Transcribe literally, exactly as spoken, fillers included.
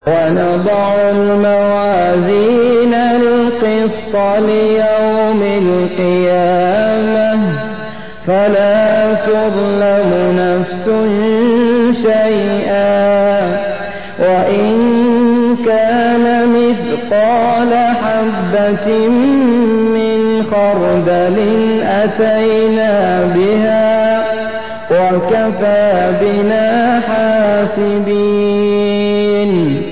ونضع الموازين القسط ليوم القيامة فلا تظلم نفس شيئا وإن كان مثقال حبة من خردل أتينا بها وكفى بنا حاسبين